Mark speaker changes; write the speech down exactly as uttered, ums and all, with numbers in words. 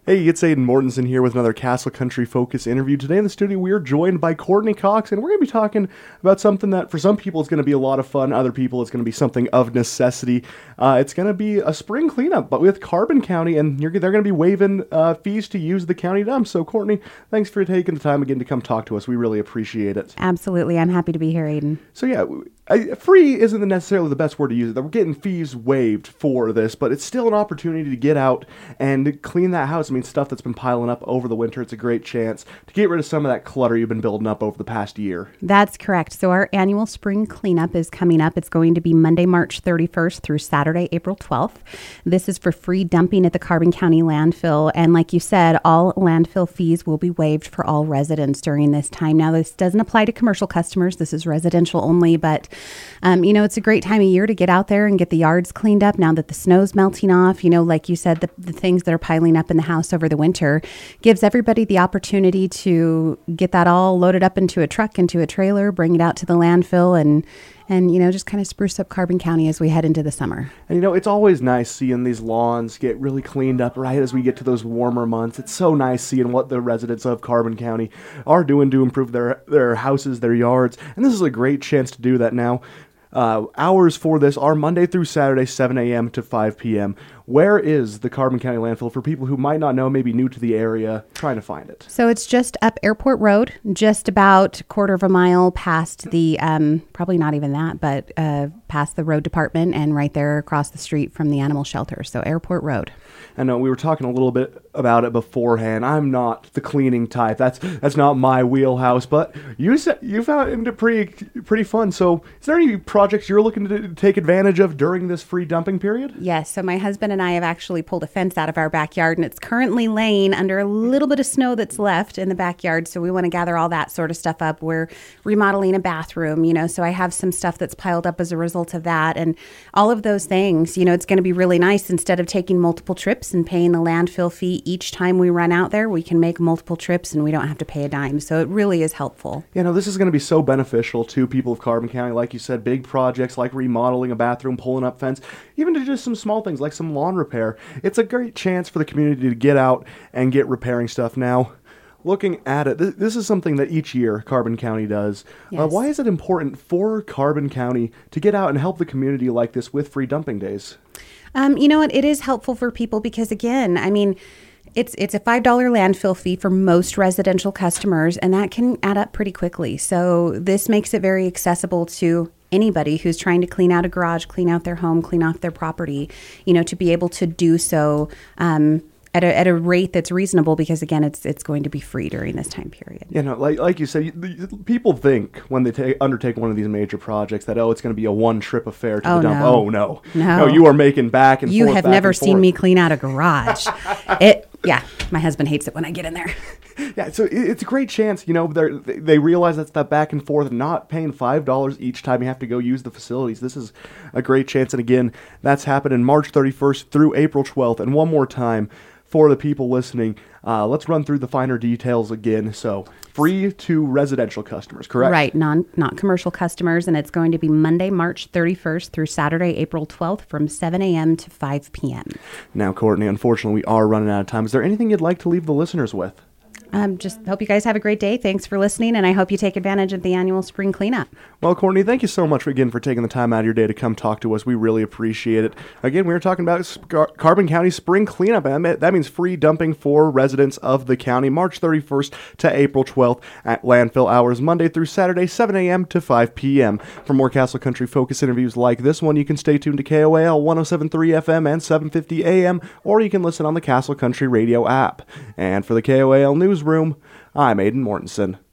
Speaker 1: Hey, it's Aiden Mortensen here with another Castle Country Focus interview. Today in the studio, we are joined by Courtney Cox, and we're going to be talking about something that for some people is going to be a lot of fun, other people it's going to be something of necessity. Uh, it's going to be a spring cleanup, but with Carbon County, and you're, they're going to be waiving uh, fees to use the county dump. So, Courtney, thanks for taking the time again to come talk to us. We really appreciate it.
Speaker 2: Absolutely. I'm happy to be here, Aiden.
Speaker 1: So, yeah, I, free isn't necessarily the best word to use it. We're getting fees waived for this, but it's still an opportunity to get out and clean that house. I mean, stuff that's been piling up over the winter. It's a great chance to get rid of some of that clutter you've been building up over the past year.
Speaker 2: That's correct. So our annual spring cleanup is coming up. It's going to be Monday, March thirty-first through Saturday, April twelfth. This is for free dumping at the Carbon County landfill. And like you said, all landfill fees will be waived for all residents during this time. Now, this doesn't apply to commercial customers. This is residential only, but Um, you know, it's a great time of year to get out there and get the yards cleaned up now that the snow's melting off. You know, like you said, the, the things that are piling up in the house over the winter gives everybody the opportunity to get that all loaded up into a truck, into a trailer, bring it out to the landfill and, and you know, just kind of spruce up Carbon County as we head into the summer.
Speaker 1: And, you know, it's always nice seeing these lawns get really cleaned up right as we get to those warmer months. It's so nice seeing what the residents of Carbon County are doing to improve their, their houses, their yards. And this is a great chance to do that now. Uh, hours for this are Monday through Saturday, seven a.m. to five p.m. Where is the Carbon County landfill for people who might not know, maybe new to the area, trying to find it?
Speaker 2: So it's just up Airport Road, just about a quarter of a mile past the, um, probably not even that, but uh, past the road department and right there across the street from the animal shelter. So Airport Road.
Speaker 1: I know we were talking a little bit about it beforehand. I'm not the cleaning type. That's that's not my wheelhouse. But you said you found it pretty pretty fun. So, is there any projects you're looking to take advantage of during this free dumping period?
Speaker 2: Yes. So my husband and I have actually pulled a fence out of our backyard, and it's currently laying under a little bit of snow that's left in the backyard. So we want to gather all that sort of stuff up. We're remodeling a bathroom, you know. So I have some stuff that's piled up as a result of that, and all of those things. You know, it's going to be really nice. Instead of taking multiple trips and paying the landfill fee each time we run out there, we can make multiple trips and we don't have to pay a dime. So it really is helpful.
Speaker 1: You know, this is going to be so beneficial to people of Carbon County. Like you said, big projects like remodeling a bathroom, pulling up fence, even to just some small things like some lawn repair. It's a great chance for the community to get out and get repairing stuff. Now, looking at it, th- this is something that each year Carbon County does.
Speaker 2: Yes.
Speaker 1: Uh, why is it important for Carbon County to get out and help the community like this with free dumping days?
Speaker 2: Um, you know what? It is helpful for people because, again, I mean, it's it's a five dollars landfill fee for most residential customers, and that can add up pretty quickly. So this makes it very accessible to anybody who's trying to clean out a garage, clean out their home, clean off their property, you know, to be able to do so um, at a at a rate that's reasonable because, again, it's it's going to be free during this time period.
Speaker 1: You know, like like you said, you, the, people think when they take, undertake one of these major projects that, oh, it's going to be a one-trip affair to
Speaker 2: Oh,
Speaker 1: the dump.
Speaker 2: no.
Speaker 1: Oh, no.
Speaker 2: No.
Speaker 1: No, you are making back and
Speaker 2: You
Speaker 1: forth,
Speaker 2: have
Speaker 1: back
Speaker 2: never
Speaker 1: and
Speaker 2: seen
Speaker 1: forth.
Speaker 2: me clean out a garage. It, yeah, my husband hates it when I get in there.
Speaker 1: Yeah, so it- it's a great chance, you know, they're- they they realize that's that back and forth, not paying five dollars each time you have to go use the facilities. This is a great chance. And again, that's happening March thirty-first through April twelfth. And one more time, for the people listening, uh, let's run through the finer details again. So, free to residential customers, correct?
Speaker 2: Right, non not commercial customers, and it's going to be Monday, March thirty-first through Saturday, April twelfth from seven a.m. to five p.m.
Speaker 1: Now, Courtney, unfortunately, we are running out of time. Is there anything you'd like to leave the listeners with?
Speaker 2: Um, just hope you guys have a great day. Thanks for listening, and I hope you take advantage of the annual spring cleanup.
Speaker 1: Well, Courtney, thank you so much again for taking the time out of your day to come talk to us. We really appreciate it. Again, we were talking about Scar- Carbon County Spring Cleanup, and that means free dumping for residents of the county, March thirty-first to April twelfth at landfill hours, Monday through Saturday, seven a.m. to five p.m. For more Castle Country Focus interviews like this one, you can stay tuned to K O A L one oh seven point three F M and seven fifty A M, or you can listen on the Castle Country Radio app. And for the K O A L Newsroom, I'm Aiden Mortensen.